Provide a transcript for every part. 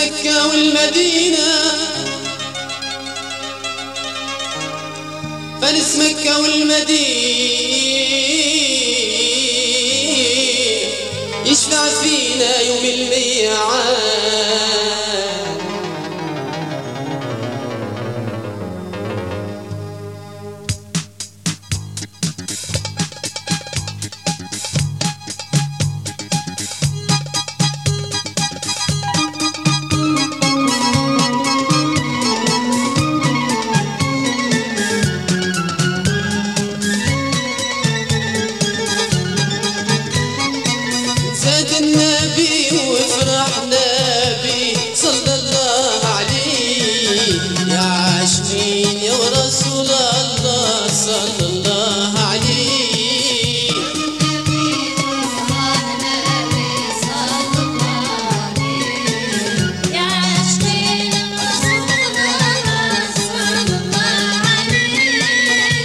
مكة والمدينة، فارس مكة والمدينة يشفع فينا يوم الميعاد. النبي وفرحنا بي صلى الله عليه، يا عاشقين يا رسول الله صلى الله عليه. النبي وفرحنا بي صلى الله عليه، يا عاشقين يا رسول الله صلى الله عليه.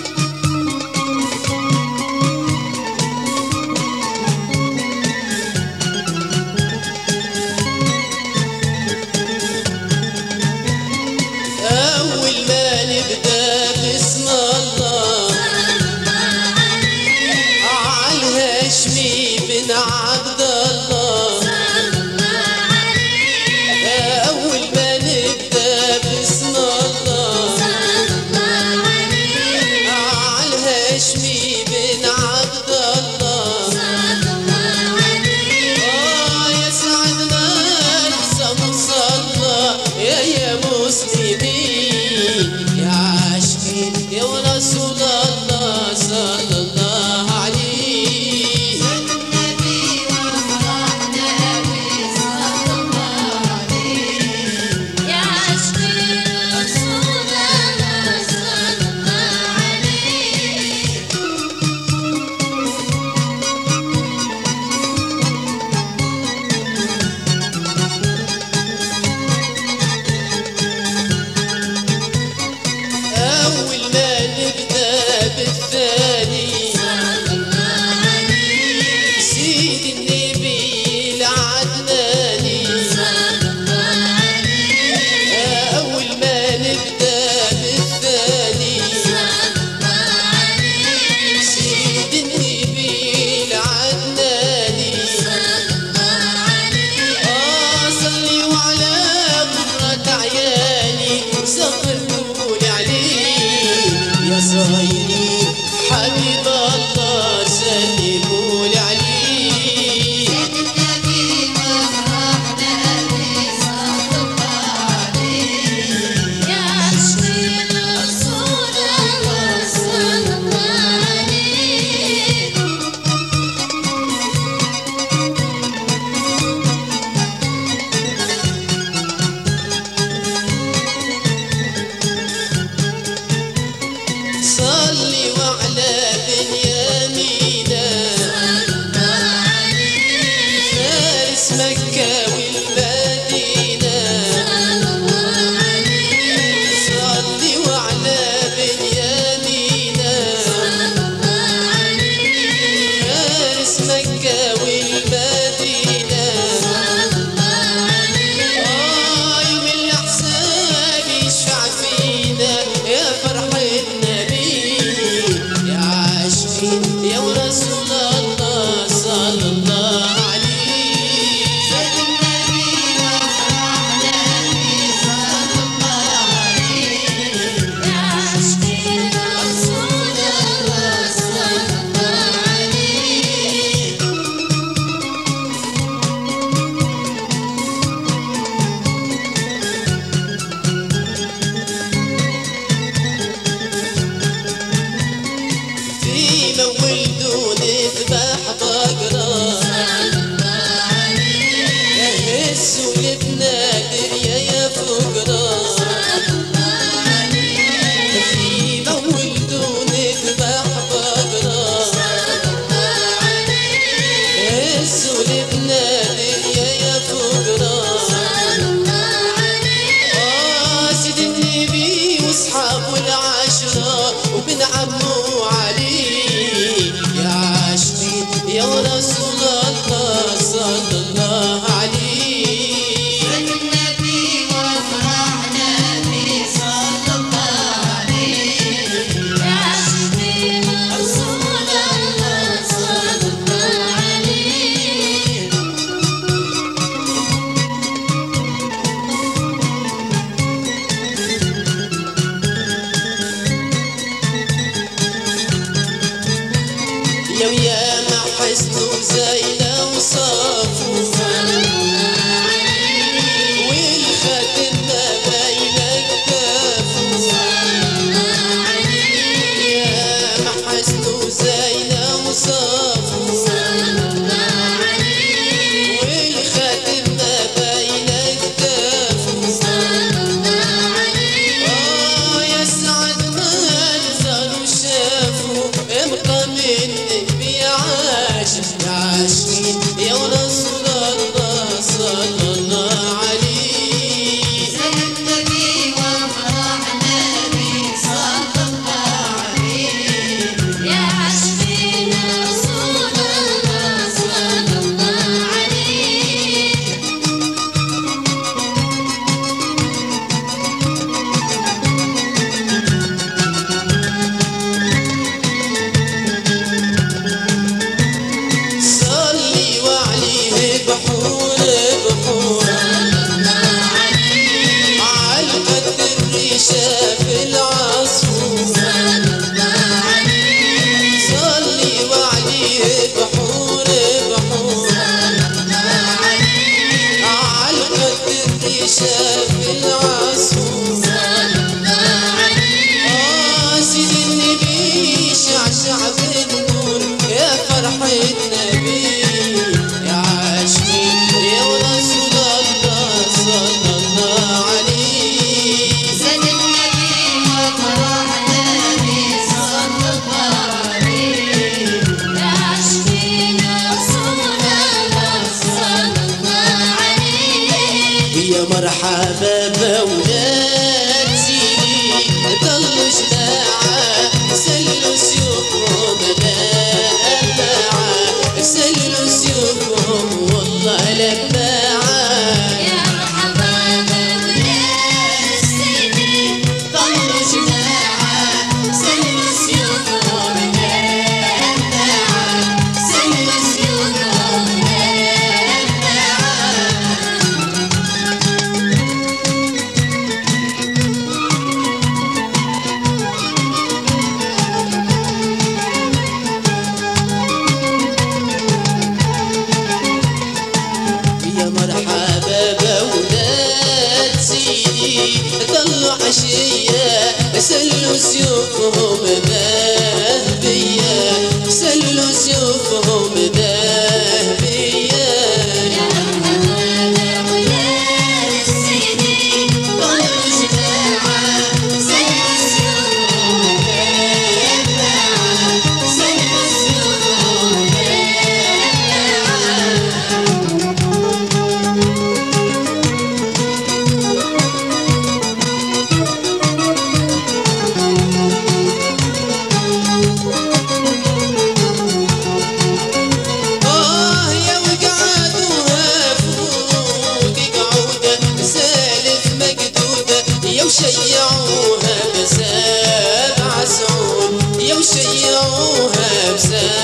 أول ما نبدأ باسم الله عالهاشمي بن عبد الله. أول ما نبدأ باسم الله عالهاشمي بن عبد الله. يسعدنا صلى يا مسلمين، يا عاشقين يا رسول الله صلى الله عليه. النبي وفرحنا بي صلى الله عليه، يا عاشقين رسول الله صلى الله عليه. أول ما نبدأ بالثاني سيد النبي العدناني. أول ما نبدأ بالثاني سيد النبي العدناني. صلي وعلى قرة عياني سقفوا عليه، يا صايرين حبيب الله سلموا عليه. النبي وفرحنا بي صلى الله عليه، يا عاشقين رسول الله صلى الله عليه. صلي وعلى بنيامينا فارس مكة والمدينة. صلي وعلى بنيامينا فارس مكة والمدينة. يوم الأحزاب يشفع فينا يا فرح النبي، يا عاشقين يا رسول الله صلى الله عليه. النبي وفرحنا بي صلى الله عليه، يا عاشقين رسول الله صلى الله عليه. في مولدوا نذبح بقرة يهزوا لبنادر يا فقرة. في مولدوا نذبح بقرة يهزوا لبنادر يا فقرة. سيد النبي واصحابه العشرة وبن عمو علي، يا ويا ما حسنوا زينة وصافوا والخاتم ما بين اكتافه يا ما حسنوا زينة وصافوا والخاتم ما بين اكتافه يسعد ما نزلوا شافوا ابقى منك عاشقين يا رسول الله صلى الله عليه سنة النبي وفرحنا به صلى الله عليه يا عاشقين رسول الله صلى الله عليه صلي وعليه بحور بحور عالقد الريشة في العصفور صلي وعليه بحور بحور عالقد الريشة في العصفور سيدي النبي شعشع بالنور يا فرحة النبي يا عاشقين يا رسول الله صلى الله عليه سنة النبي وفرحنا به صلى الله عليه يا عاشقين رسول الله صلى الله عليه يا مرحبا بأولاد سيدي ضلوا جماعة سلوا سيوفهم لماعة سلوا سيوفهم والله لماعة يا مرحبا بأولاد سيدي ضلوا جماعة سلوا سيوفهم لماعة سلوا سيوفهم لماعة يا مرحبا بأولاد سيدي ضلوا عشية سلوا سيوفهم ذهبية سلوا سيوفهم ذهبية يا مرحبا بأولاد سيدي ضلوا جماعة سلوا سيوفهم لماعة سلوا سيوفهم لماعة يا وقعدوها فوق قعودة سالف مقدودة يا وشيعوها بسبع سعود يا وشيعوها بسبع